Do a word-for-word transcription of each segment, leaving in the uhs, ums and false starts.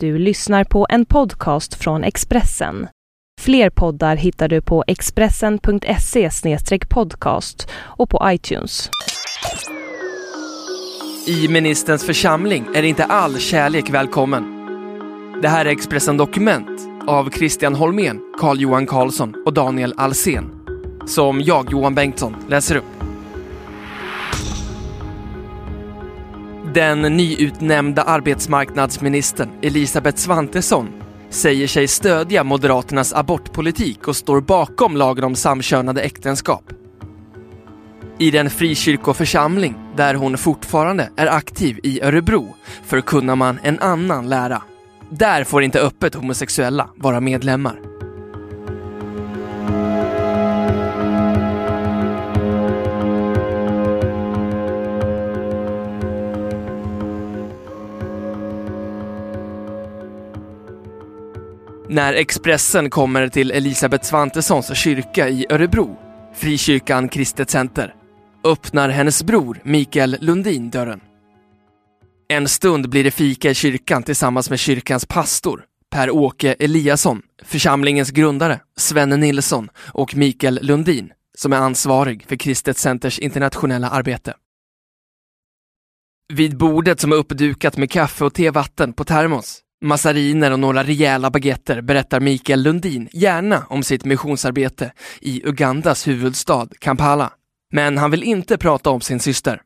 Du lyssnar på en podcast från Expressen. Fler poddar hittar du på expressen punkt se slash podcast och på iTunes. I ministerns församling är inte all kärlek välkommen. Det här är Expressen Dokument av Christian Holmén, Carl-Johan Karlsson och Daniel Alsen, som jag, Johan Bengtsson, läser upp. Den nyutnämnda arbetsmarknadsministern Elisabeth Svantesson säger sig stödja Moderaternas abortpolitik och står bakom lagen om samkönade äktenskap. I den frikyrkoförsamling där hon fortfarande är aktiv i Örebro förkunnar man en annan lära. Där får inte öppet homosexuella vara medlemmar. När Expressen kommer till Elisabeth Svantessons kyrka i Örebro, frikyrkan Kristet Center, öppnar hennes bror Mikael Lundin dörren. En stund blir det fika i kyrkan tillsammans med kyrkans pastor, Per-Åke Eliasson, församlingens grundare, Svenne Nilsson och Mikael Lundin, som är ansvarig för Kristet Centers internationella arbete. Vid bordet som är uppdukat med kaffe och tevatten på termos, massariner och några rejäla baguetter berättar Mikael Lundin gärna om sitt missionsarbete i Ugandas huvudstad Kampala. Men han vill inte prata om sin syster.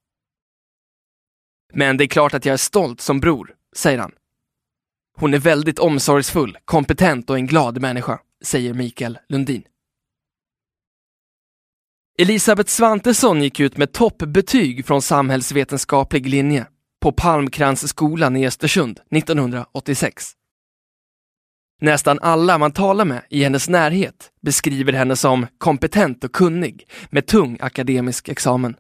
Men det är klart att jag är stolt som bror, säger han. Hon är väldigt omsorgsfull, kompetent och en glad människa, säger Mikael Lundin. Elisabeth Svantesson gick ut med toppbetyg från samhällsvetenskaplig linje på Palmkransskolan i Östersund nittonhundraåttiosex. Nästan alla man talar med i hennes närhet beskriver henne som kompetent och kunnig med tung akademisk examen.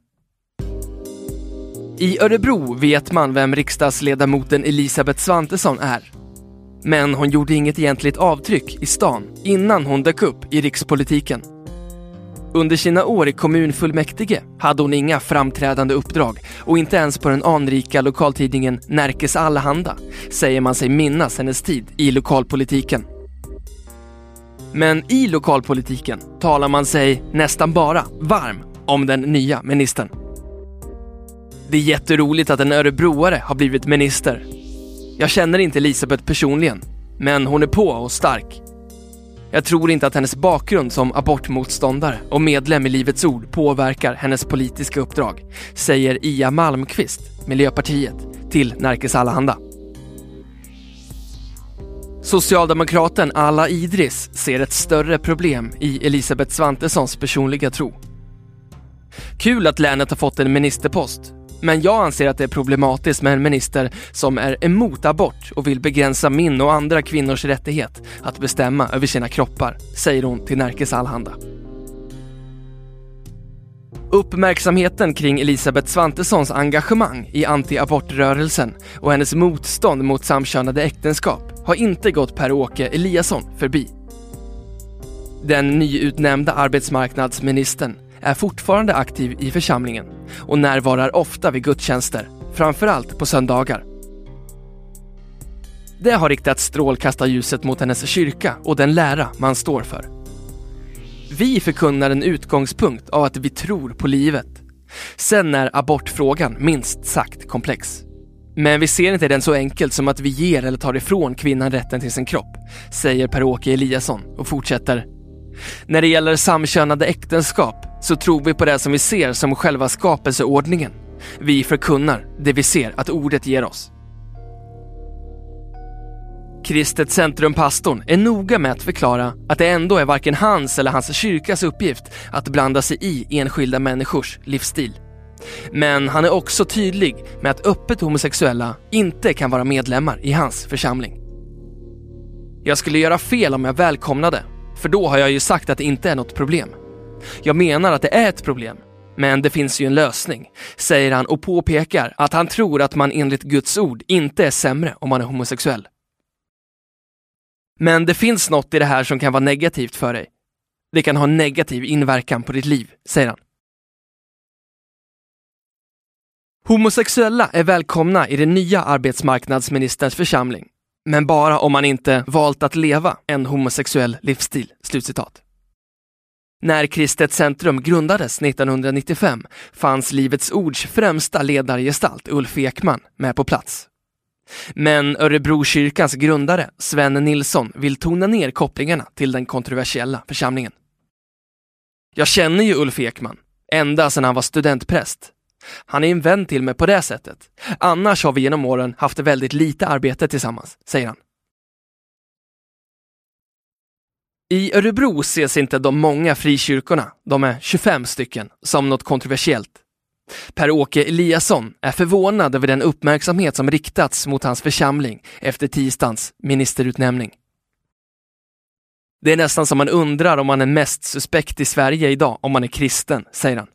I Örebro vet man vem riksdagsledamoten Elisabeth Svantesson är. Men hon gjorde inget egentligt avtryck i stan innan hon dök upp i rikspolitiken. Under sina år i kommunfullmäktige hade hon inga framträdande uppdrag och inte ens på den anrika lokaltidningen Närkes Allehanda säger man sig minnas hennes tid i lokalpolitiken. Men i lokalpolitiken talar man sig nästan bara varm om den nya ministern. Det är jätteroligt att en örebroare har blivit minister. Jag känner inte Elisabeth personligen, men hon är på och stark. Jag tror inte att hennes bakgrund som abortmotståndare och medlem i Livets Ord påverkar hennes politiska uppdrag, säger Ia Malmqvist, Miljöpartiet, till Närkes Allehanda. Socialdemokraten Alla Idris ser ett större problem i Elisabeth Svantessons personliga tro. Kul att länet har fått en ministerpost, men jag anser att det är problematiskt med en minister som är emot abort och vill begränsa min och andra kvinnors rättighet att bestämma över sina kroppar, säger hon till Närkes Allehanda. Uppmärksamheten kring Elisabeth Svantessons engagemang i anti-abortrörelsen och hennes motstånd mot samkönade äktenskap har inte gått Per-Åke Eliasson förbi. Den nyutnämnda arbetsmarknadsministern är fortfarande aktiv i församlingen och närvarar ofta vid gudstjänster, framförallt på söndagar. Det har riktat strålkastarljuset mot hennes kyrka och den lära man står för. Vi förkunnar en utgångspunkt av att vi tror på livet. Sen är abortfrågan minst sagt komplex. Men vi ser inte den så enkelt som att vi ger eller tar ifrån kvinnan rätten till sin kropp, säger Per-Åke Eliasson och fortsätter. När det gäller samkönade äktenskap så tror vi på det som vi ser som själva skapelseordningen. Vi förkunnar det vi ser att ordet ger oss. Kristet Centrum-pastorn är noga med att förklara att det ändå är varken hans eller hans kyrkas uppgift att blanda sig i enskilda människors livsstil. Men han är också tydlig med att öppet homosexuella inte kan vara medlemmar i hans församling. Jag skulle göra fel om jag välkomnade, för då har jag ju sagt att det inte är något problem. Jag menar att det är ett problem, men det finns ju en lösning, säger han och påpekar att han tror att man enligt Guds ord inte är sämre om man är homosexuell. Men det finns något i det här som kan vara negativt för dig. Det kan ha negativ inverkan på ditt liv, säger han. Homosexuella är välkomna i den nya arbetsmarknadsministerns församling. Men bara om man inte valt att leva en homosexuell livsstil. Slutcitat. När Kristet Centrum grundades nittonhundranittiofem fanns Livets Ords främsta ledargestalt Ulf Ekman med på plats. Men Örebrokyrkans grundare Sven Nilsson vill tona ner kopplingarna till den kontroversiella församlingen. Jag känner ju Ulf Ekman, ända sedan han var studentpräst. Han är en vän till mig på det sättet. Annars har vi genom åren haft väldigt lite arbete tillsammans, säger han. I Örebro ses inte de många frikyrkorna, de är tjugofem stycken, som något kontroversiellt. Per-Åke Eliasson är förvånad över den uppmärksamhet som riktats mot hans församling efter tisdagens ministerutnämning. Det är nästan som man undrar om man är mest suspekt i Sverige idag om man är kristen, säger han.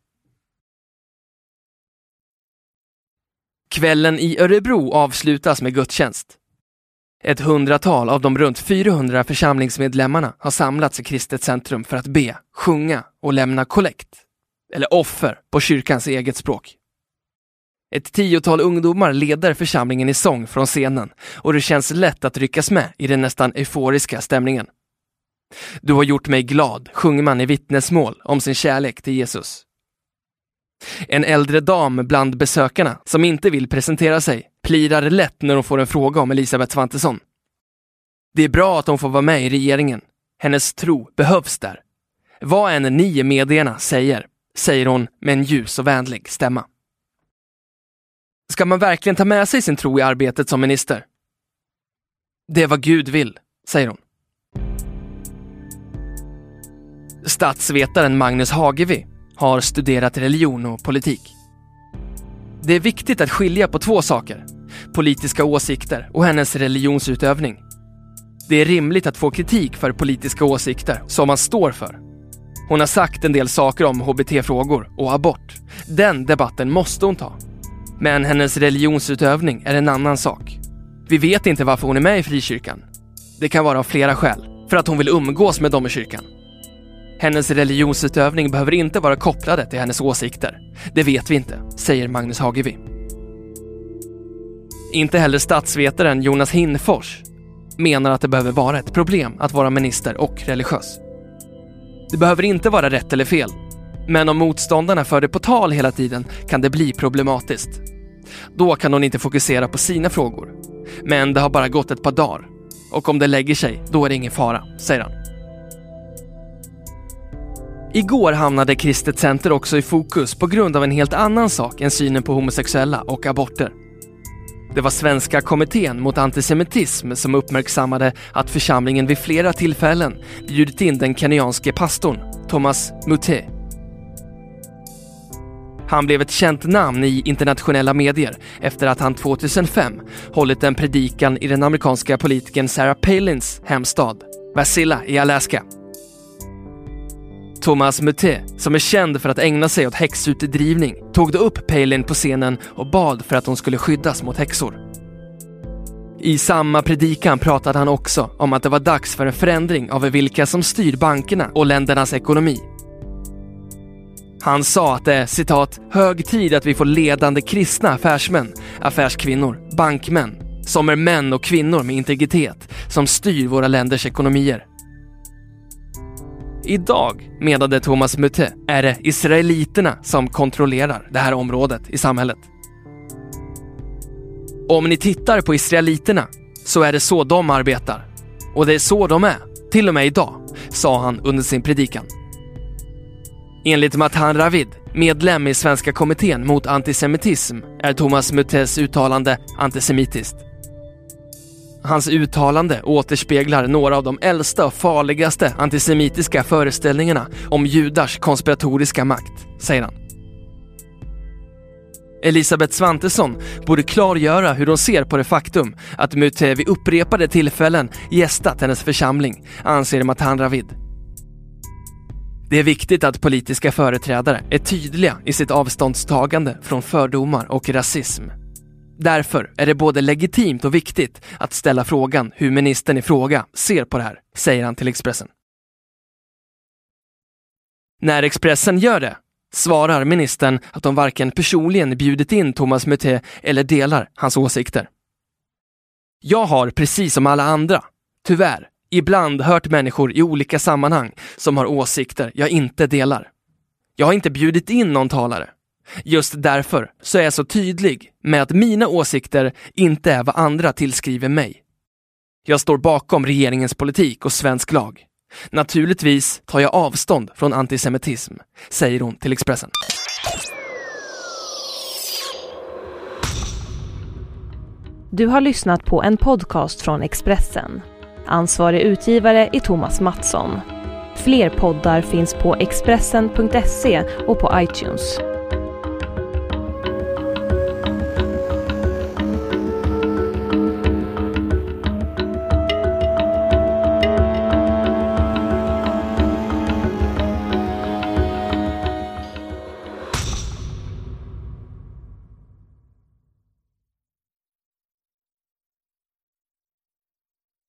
Kvällen i Örebro avslutas med gudstjänst. Ett hundratal av de runt fyrahundra församlingsmedlemmarna har samlats i Kristet Centrum för att be, sjunga och lämna kollekt, eller offer på kyrkans eget språk. Ett tiotal ungdomar leder församlingen i sång från scenen och det känns lätt att ryckas med i den nästan euforiska stämningen. Du har gjort mig glad, sjunger man i vittnesmål om sin kärlek till Jesus. En äldre dam bland besökarna som inte vill presentera sig plirar lätt när hon får en fråga om Elisabeth Svantesson. Det är bra att hon får vara med i regeringen. Hennes tro behövs där. Vad än ni i medierna säger, säger hon med en ljus och vänlig stämma. Ska man verkligen ta med sig sin tro i arbetet som minister? Det är vad Gud vill, säger hon. Statsvetaren Magnus Hagevi har studerat religion och politik. Det är viktigt att skilja på två saker, politiska åsikter och hennes religionsutövning. Det är rimligt att få kritik för politiska åsikter som man står för. Hon har sagt en del saker om H B T-frågor och abort. Den debatten måste hon ta. Men hennes religionsutövning är en annan sak. Vi vet inte varför hon är med i frikyrkan. Det kan vara av flera skäl. För att hon vill umgås med dem i kyrkan. Hennes religionsutövning behöver inte vara kopplade till hennes åsikter. Det vet vi inte, säger Magnus Hagevi. Inte heller statsvetaren Jonas Hinfors menar att det behöver vara ett problem att vara minister och religiös. Det behöver inte vara rätt eller fel. Men om motståndarna för det på tal hela tiden kan det bli problematiskt. Då kan hon inte fokusera på sina frågor. Men det har bara gått ett par dagar. Och om det lägger sig, då är det ingen fara, säger han. Igår hamnade Kristet Center också i fokus på grund av en helt annan sak än synen på homosexuella och aborter. Det var Svenska kommittén mot antisemitism som uppmärksammade att församlingen vid flera tillfällen bjudit in den kenyanske pastorn Thomas Muté. Han blev ett känt namn i internationella medier efter att han tjugohundrafem hållit en predikan i den amerikanska politikern Sarah Palins hemstad, Wasilla i Alaska. Thomas Muté, som är känd för att ägna sig åt häxutdrivning, tog då upp Palin på scenen och bad för att hon skulle skyddas mot häxor. I samma predikan pratade han också om att det var dags för en förändring av vilka som styr bankerna och ländernas ekonomi. Han sa att det är, citat, hög tid att vi får ledande kristna affärsmän, affärskvinnor, bankmän, som är män och kvinnor med integritet, som styr våra länders ekonomier. Idag, menade Thomas Muté, är det israeliterna som kontrollerar det här området i samhället. Om ni tittar på israeliterna så är det så de arbetar. Och det är så de är, till och med idag, sa han under sin predikan. Enligt Matan Ravid, medlem i Svenska kommittén mot antisemitism, är Thomas Mutés uttalande antisemitiskt. Hans uttalande återspeglar några av de äldsta och farligaste antisemitiska föreställningarna om judars konspiratoriska makt, säger han. Elisabeth Svantesson borde klargöra hur hon ser på det faktum att Muté vid upprepade tillfällen gästat hennes församling, anser Matan Ravid. Det är viktigt att politiska företrädare är tydliga i sitt avståndstagande från fördomar och rasism. Därför är det både legitimt och viktigt att ställa frågan hur ministern i fråga ser på det här, säger han till Expressen. När Expressen gör det, svarar ministern att de varken personligen bjudit in Thomas Muté eller delar hans åsikter. Jag har, precis som alla andra, tyvärr, ibland hört människor i olika sammanhang som har åsikter jag inte delar. Jag har inte bjudit in någon talare. Just därför så är jag så tydlig med att mina åsikter inte är vad andra tillskriver mig. Jag står bakom regeringens politik och svensk lag. Naturligtvis tar jag avstånd från antisemitism, säger hon till Expressen. Du har lyssnat på en podcast från Expressen. Ansvarig utgivare är Thomas Mattsson. Fler poddar finns på expressen punkt se och på iTunes.